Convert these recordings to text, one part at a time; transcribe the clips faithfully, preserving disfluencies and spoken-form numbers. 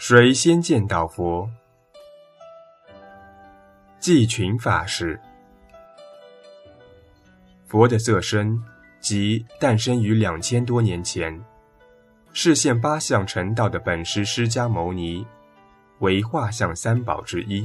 谁先见到佛？季群法师。佛的色身即诞生于两千多年前，是现八相成道的本师释迦牟尼，为化相三宝之一。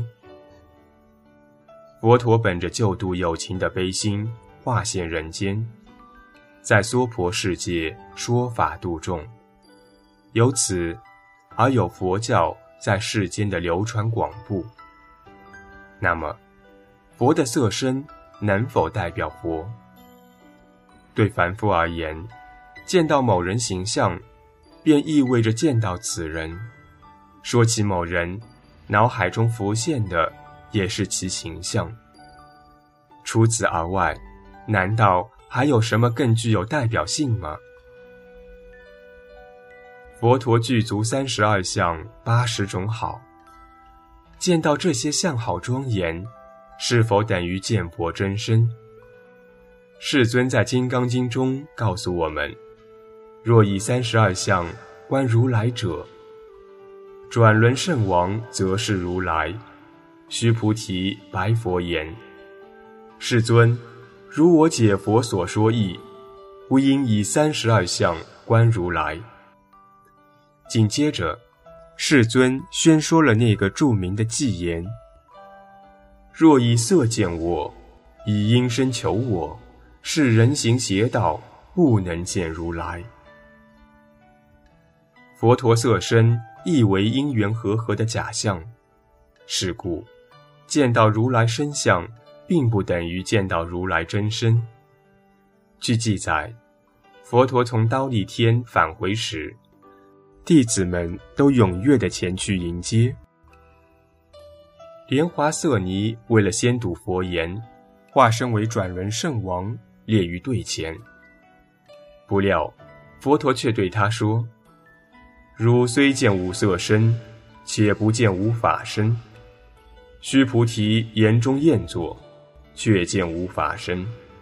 佛陀本着救度有情的悲心，化现人间，在娑婆世界说法度众，由此而有佛教在世间的流传广布。那么，佛的色身能否代表佛？对凡夫而言，见到某人形象，便意味着见到此人。说起某人，脑海中浮现的也是其形象。除此而外，难道还有什么更具有代表性吗？佛陀具足三十二相八十种好，见到这些相好庄严，是否等于见佛真身？世尊在《金刚经》中告诉我们，若以三十二相观如来者，转轮圣王则是如来。须菩提白佛言：世尊，如我解佛所说义，吾应以三十二相观如来。紧接着，世尊宣说了那个著名的偈言：若以色见我，以音声求我，是人行邪道，不能见如来。佛陀色身亦为因缘和合的假象，是故见到如来身相，并不等于见到如来真身。据记载，佛陀从忉利天返回时，弟子们都踊跃地前去迎接。莲华色尼为了先睹佛言，化身为转轮圣王，列于队前。不料佛陀却对他说：汝虽见无色身，且不见无法身。须菩提言中厌作，却见无法身。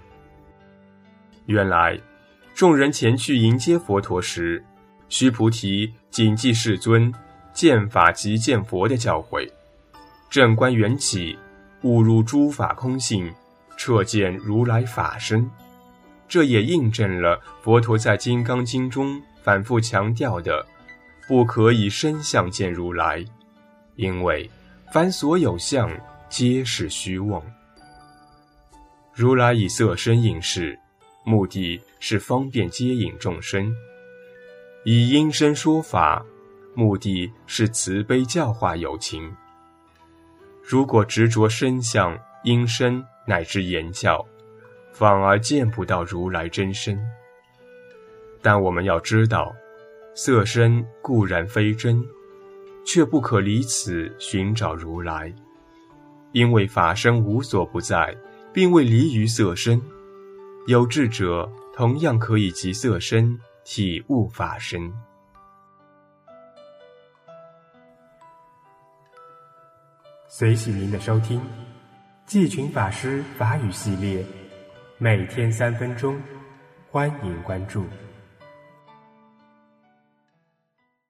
原来众人前去迎接佛陀时，须菩提谨记世尊见法即见佛的教诲，正观缘起，悟入诸法空性，彻见如来法身。这也印证了佛陀在《金刚经》中反复强调的不可以身相见如来，因为凡所有相皆是虚妄。如来以色身应世，目的是方便接引众生；以音声说法，目的是慈悲教化有情。如果执着身相、音声乃至言教，反而见不到如来真身。但我们要知道，色身固然非真，却不可离此寻找如来，因为法身无所不在，并未离于色身。有智者同样可以即色身体悟法身。 随喜您的收听，季群法师法语系列，每天三分钟，欢迎关注。